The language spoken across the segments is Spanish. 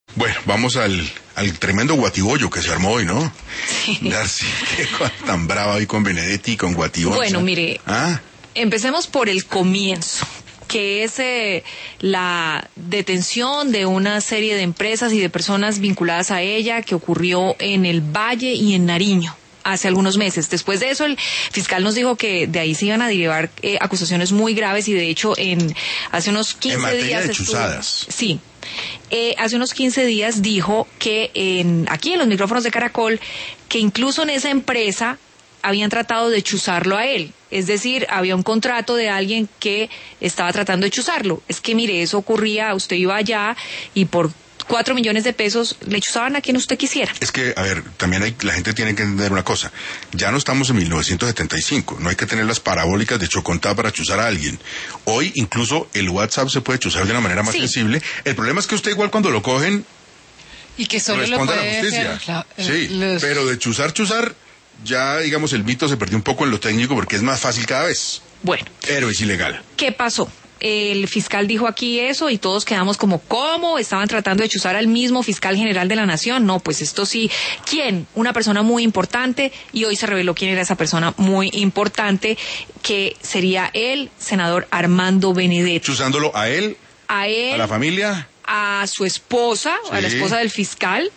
Bueno, vamos al tremendo guatibollo que se armó hoy, ¿no? Sí. Darcy, qué cosa tan brava hoy con Benedetti y con Guatibonza. Bueno, mire, empecemos por el comienzo, que es la detención de una serie de empresas y de personas vinculadas a ella que ocurrió en el Valle y en Nariño hace algunos meses. Después de eso, el fiscal nos dijo que de ahí se iban a derivar acusaciones muy graves y de hecho hace unos 15 en materia días... de chuzadas. Sí. Hace unos 15 días dijo que aquí en los micrófonos de Caracol, que incluso en esa empresa habían tratado de chuzarlo a él. Es decir, había un contrato de alguien que estaba tratando de chuzarlo. Es que mire, eso ocurría, usted iba allá y por 4 millones de pesos le chuzaban a quien usted quisiera. Es que, a ver, también la gente tiene que entender una cosa. Ya no estamos en 1975. No hay que tener las parabólicas de Chocontá para chuzar a alguien. Hoy, incluso, el WhatsApp se puede chuzar de una manera más sensible. El problema es que usted igual cuando lo cogen... Y que solo responda lo a la justicia. hacer, pero de chuzar, ya, digamos, el mito se perdió un poco en lo técnico porque es más fácil cada vez. Bueno. Pero es ilegal. ¿Qué pasó? El fiscal dijo aquí eso y todos quedamos como, ¿cómo? ¿Estaban tratando de chuzar al mismo fiscal general de la nación? No, pues esto sí. ¿Quién? Una persona muy importante, y hoy se reveló quién era esa persona muy importante, que sería el senador Armando Benedetti. ¿Chuzándolo a él? A él. ¿A la familia? A su esposa, sí. A la esposa del fiscal,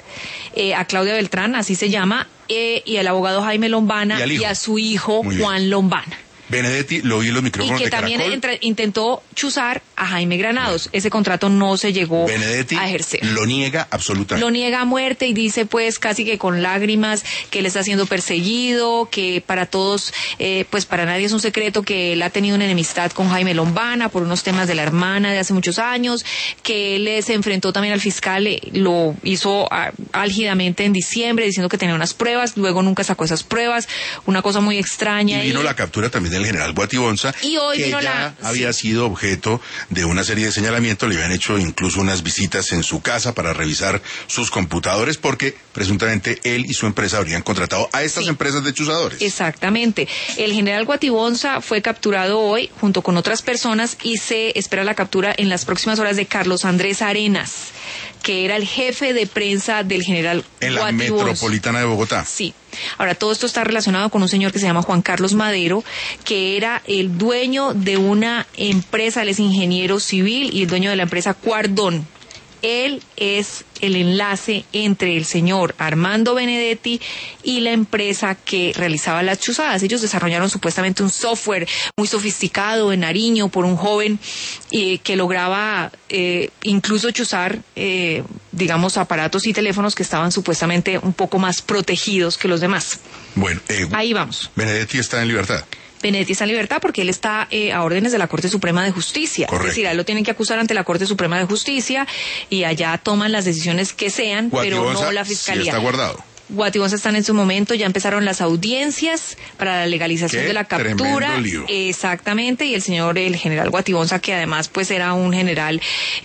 a Claudia Beltrán, así se llama, y al abogado Jaime Lombana, y a su hijo Juan Lombana. Benedetti lo oí en los micrófonos de Caracol. Y que también intentó chuzar a Jaime Granados. Ese contrato no se llegó a ejercer. Benedetti lo niega absolutamente. Lo niega a muerte y dice pues casi que con lágrimas que él está siendo perseguido, que para todos, pues para nadie es un secreto que él ha tenido una enemistad con Jaime Lombana por unos temas de la hermana de hace muchos años, que él se enfrentó también al fiscal, lo hizo álgidamente en diciembre diciendo que tenía unas pruebas, luego nunca sacó esas pruebas, una cosa muy extraña. Y vino la captura también del general Guatibonza, y hoy que ya había sido objeto de una serie de señalamientos, le habían hecho incluso unas visitas en su casa para revisar sus computadores, porque presuntamente él y su empresa habrían contratado a estas empresas de chuzadores. Exactamente. El general Guatibonza fue capturado hoy junto con otras personas y se espera la captura en las próximas horas de Carlos Andrés Arenas, que era el jefe de prensa del general en la Guatibonza. Metropolitana de Bogotá. Sí. Ahora, todo esto está relacionado con un señor que se llama Juan Carlos Madero, que era el dueño de una empresa, él es ingeniero civil y el dueño de la empresa Cuardón. Él es el enlace entre el señor Armando Benedetti y la empresa que realizaba las chuzadas. Ellos desarrollaron supuestamente un software muy sofisticado en Nariño por un joven que lograba incluso chuzar, digamos, aparatos y teléfonos que estaban supuestamente un poco más protegidos que los demás. Bueno, ahí vamos. Benedetti está en libertad. Benedetti está en libertad porque él está a órdenes de la Corte Suprema de Justicia. Correcto. Es decir, a él lo tienen que acusar ante la Corte Suprema de Justicia y allá toman las decisiones que sean, pero no la Fiscalía. Sí está guardado. Guatibonza están en su momento, ya empezaron las audiencias para la legalización de la captura. Lío. Exactamente, y el general Guatibonza, que además pues era un general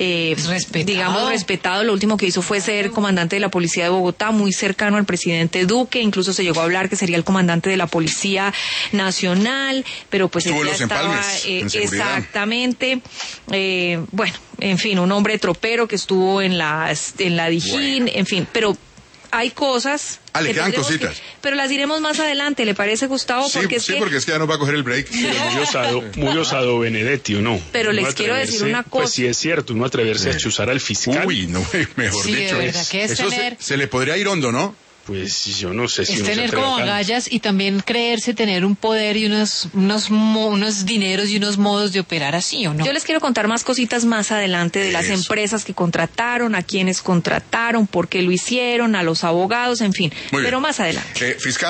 digamos respetado, lo último que hizo fue ser comandante de la Policía de Bogotá, muy cercano al presidente Duque, incluso se llegó a hablar que sería el comandante de la Policía Nacional, pero pues él ya estaba exactamente, bueno, en fin, un hombre tropero que estuvo en la Dijín, en fin, pero hay cosas... le quedan cositas. Pero las diremos más adelante, ¿le parece, Gustavo? Sí, porque es que ya nos va a coger el break. Muy osado Benedetti, ¿o no? Pero les quiero decir una cosa. Pues sí es cierto, uno atreverse a chuzar al fiscal. Uy, no, mejor dicho. De verdad que es eso tener... se le podría ir hondo, ¿no? Pues yo no sé si es uno tener se como agallas y también creerse tener un poder y unos dineros y unos modos de operar así, ¿o no? Yo les quiero contar más cositas más adelante de las empresas que contrataron, a quienes contrataron, por qué lo hicieron, a los abogados, en fin. Pero más adelante. Fiscal.